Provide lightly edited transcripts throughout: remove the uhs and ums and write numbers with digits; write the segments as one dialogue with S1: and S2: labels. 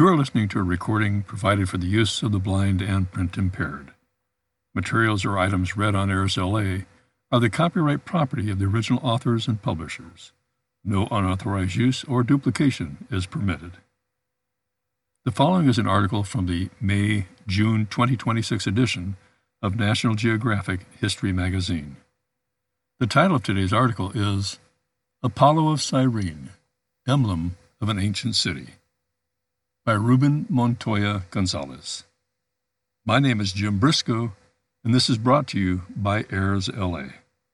S1: You are listening to a recording provided for the use of the blind and print impaired. Materials or items read on Airs LA are the copyright property of the original authors and publishers. No unauthorized use or duplication is permitted. The following is an article from the May-June 2026 edition of National Geographic History Magazine. The title of today's article is Apollo of Cyrene, Emblem of an Ancient City, by Ruben Montoya Gonzalez. My name is Jim Briscoe, and this is brought to you by Airs LA.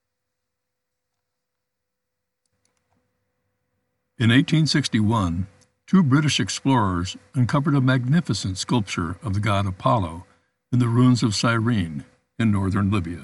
S1: In 1861, two British explorers uncovered a magnificent sculpture of the god Apollo in the ruins of Cyrene in northern Libya.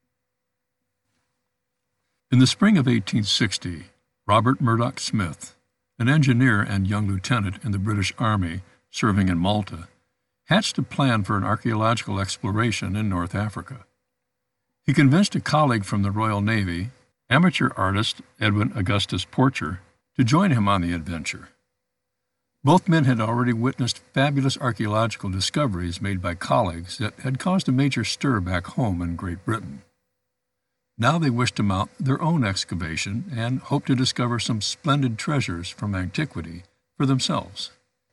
S1: In the spring of 1860, Robert Murdoch Smith, an engineer and young lieutenant in the British Army serving in Malta, hatched a plan for an archaeological exploration in North Africa. He convinced a colleague from the Royal Navy, amateur artist Edwin Augustus Porcher, to join him on the adventure. Both men had already witnessed fabulous archaeological discoveries made by colleagues that had caused a major stir back home in Great Britain. Now they wished to mount their own excavation and hoped to discover some splendid treasures from antiquity for themselves.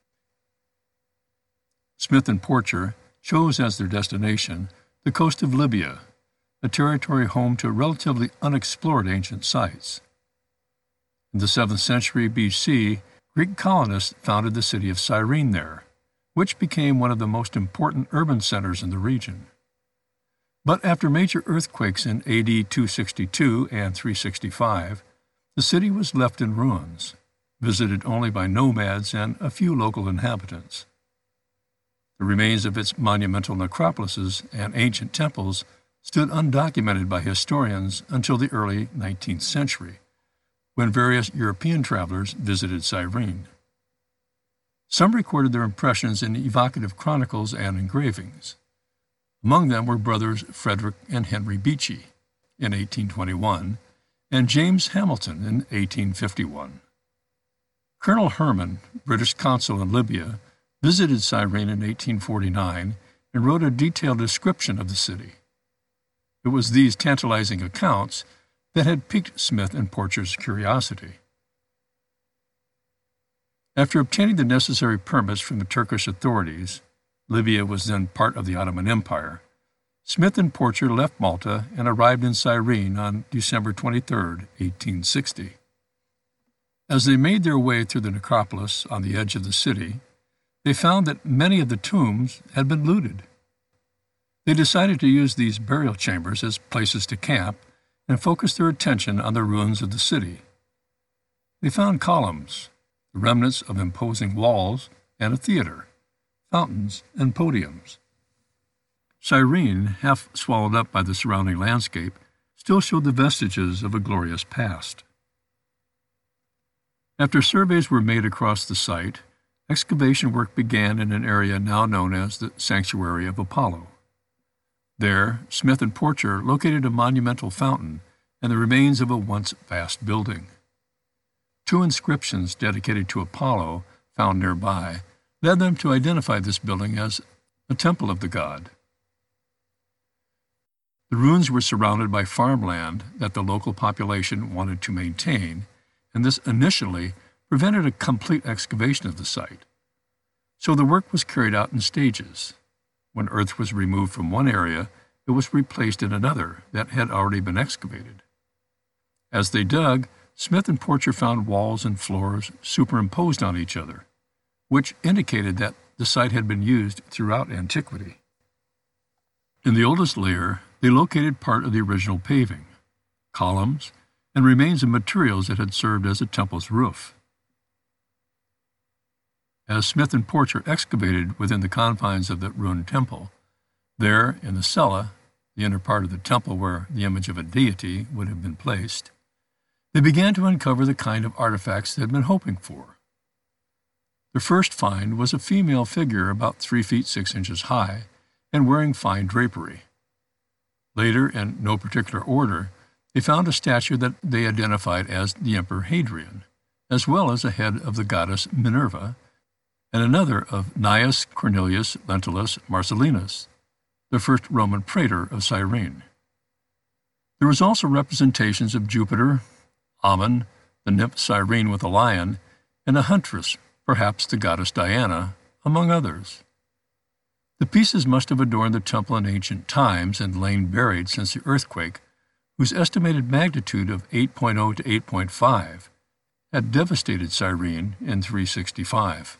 S1: Smith and Porcher chose as their destination the coast of Libya, a territory home to relatively unexplored ancient sites. In the 7th century BC, Greek colonists founded the city of Cyrene there, which became one of the most important urban centers in the region. But after major earthquakes in AD 262 and 365, the city was left in ruins, visited only by nomads and a few local inhabitants. The remains of its monumental necropolises and ancient temples stood undocumented by historians until the early 19th century, when various European travelers visited Cyrene. Some recorded their impressions in evocative chronicles and engravings. Among them were brothers Frederick and Henry Beechey in 1821 and James Hamilton in 1851. Colonel Herman, British consul in Libya, visited Cyrene in 1849 and wrote a detailed description of the city. It was these tantalizing accounts that had piqued Smith and Porcher's curiosity. After obtaining the necessary permits from the Turkish authorities, Libya was then part of the Ottoman Empire, Smith and Porcher left Malta and arrived in Cyrene on December 23, 1860. As they made their way through the necropolis on the edge of the city, they found that many of the tombs had been looted. They decided to use these burial chambers as places to camp and focus their attention on the ruins of the city. They found columns, the remnants of imposing walls, and a theater, fountains, and podiums. Cyrene, half swallowed up by the surrounding landscape, still showed the vestiges of a glorious past. After surveys were made across the site, excavation work began in an area now known as the Sanctuary of Apollo. There, Smith and Porcher located a monumental fountain and the remains of a once vast building. Two inscriptions dedicated to Apollo, found nearby, led them to identify this building as a temple of the god. The ruins were surrounded by farmland that the local population wanted to maintain, and this initially prevented a complete excavation of the site. So the work was carried out in stages. When earth was removed from one area, it was replaced in another that had already been excavated. As they dug, Smith and Porcher found walls and floors superimposed on each other, which indicated that the site had been used throughout antiquity. In the oldest layer, they located part of the original paving, columns, and remains of materials that had served as a temple's roof. As Smith and Porcher excavated within the confines of the ruined temple, there, in the cella, the inner part of the temple where the image of a deity would have been placed, they began to uncover the kind of artifacts they had been hoping for. Their first find was a female figure about 3 feet 6 inches high and wearing fine drapery. Later, in no particular order, they found a statue that they identified as the Emperor Hadrian, as well as a head of the goddess Minerva and another of Gnaeus Cornelius Lentulus Marcellinus, the first Roman praetor of Cyrene. There was also representations of Jupiter, Ammon, the nymph Cyrene with a lion, and a huntress, perhaps the goddess Diana, among others. The pieces must have adorned the temple in ancient times and lain buried since the earthquake, whose estimated magnitude of 8.0 to 8.5 had devastated Cyrene in 365.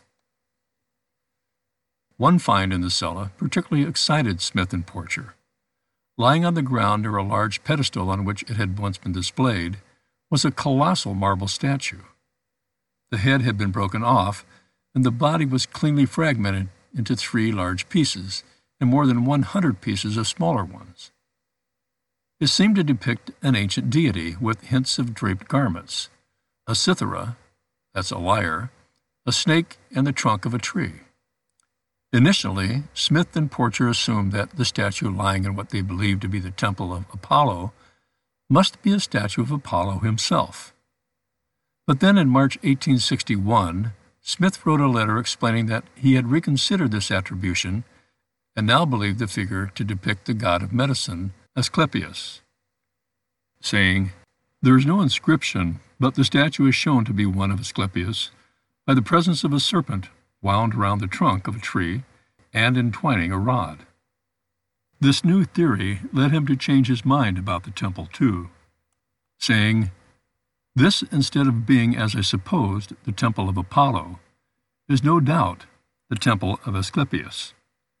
S1: One find in the cella particularly excited Smith and Porcher. Lying on the ground near a large pedestal on which it had once been displayed was a colossal marble statue. The head had been broken off, and the body was cleanly fragmented into 3 large pieces and more than 100 pieces of smaller ones. It seemed to depict an ancient deity with hints of draped garments, a cithara, that's a lyre, a snake, and the trunk of a tree. Initially, Smith and Porcher assumed that the statue lying in what they believed to be the temple of Apollo must be a statue of Apollo himself. But then in March 1861, Smith wrote a letter explaining that he had reconsidered this attribution and now believed the figure to depict the god of medicine, Asclepius, saying, "There is no inscription, but the statue is shown to be one of Asclepius by the presence of a serpent wound around the trunk of a tree and entwining a rod." This new theory led him to change his mind about the temple too, saying, "This, instead of being, as I supposed, the temple of Apollo, is no doubt the temple of Asclepius."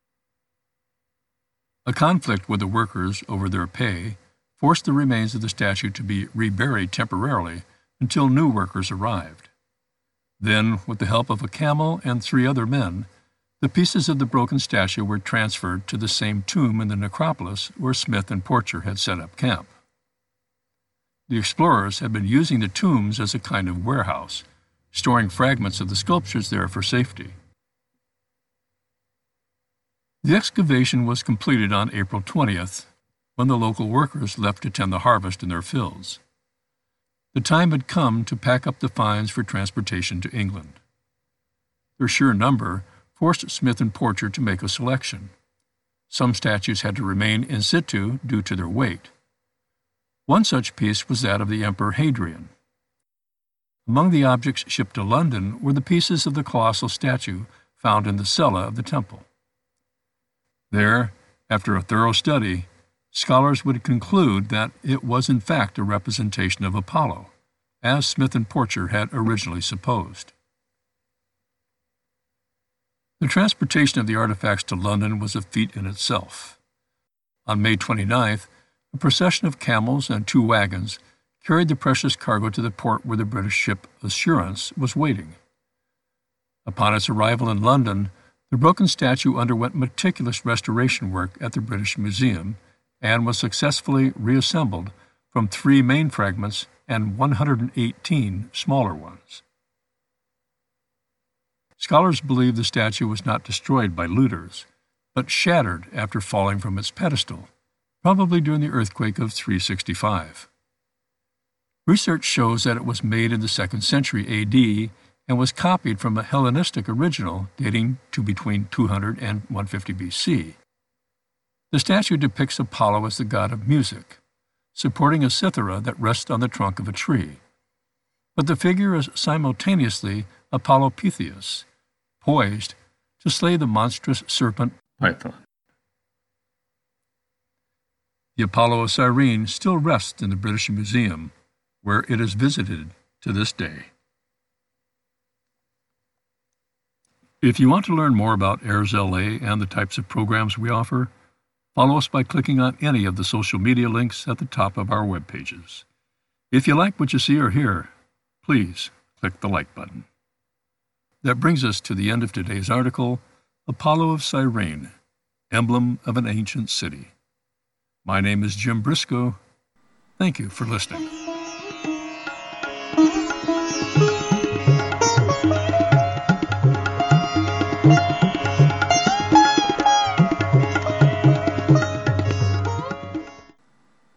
S1: A conflict with the workers over their pay forced the remains of the statue to be reburied temporarily until new workers arrived. Then, with the help of a camel and 3 other men, the pieces of the broken statue were transferred to the same tomb in the necropolis where Smith and Porcher had set up camp. The explorers had been using the tombs as a kind of warehouse, storing fragments of the sculptures there for safety. The excavation was completed on April 20th, when the local workers left to tend the harvest in their fields. The time had come to pack up the finds for transportation to England. Their sheer number forced Smith and Porcher to make a selection. Some statues had to remain in situ due to their weight. One such piece was that of the Emperor Hadrian. Among the objects shipped to London were the pieces of the colossal statue found in the cella of the temple. There, after a thorough study, scholars would conclude that it was in fact a representation of Apollo, as Smith and Porcher had originally supposed. The transportation of the artifacts to London was a feat in itself. On May 29th, a procession of camels and 2 wagons carried the precious cargo to the port where the British ship Assurance was waiting. Upon its arrival in London, the broken statue underwent meticulous restoration work at the British Museum and was successfully reassembled from 3 main fragments and 118 smaller ones. Scholars believe the statue was not destroyed by looters, but shattered after falling from its pedestal, probably during the earthquake of 365. Research shows that it was made in the 2nd century A.D. and was copied from a Hellenistic original dating to between 200 and 150 B.C. The statue depicts Apollo as the god of music, supporting a cithara that rests on the trunk of a tree. But the figure is simultaneously Apollo Pythias, poised to slay the monstrous serpent Python. The Apollo of Cyrene still rests in the British Museum, where it is visited to this day. If you want to learn more about Airs LA and the types of programs we offer, follow us by clicking on any of the social media links at the top of our web pages. If you like what you see or hear, please click the like button. That brings us to the end of today's article, Apollo of Cyrene, Emblem of an Ancient City. My name is Jim Briscoe. Thank you for listening.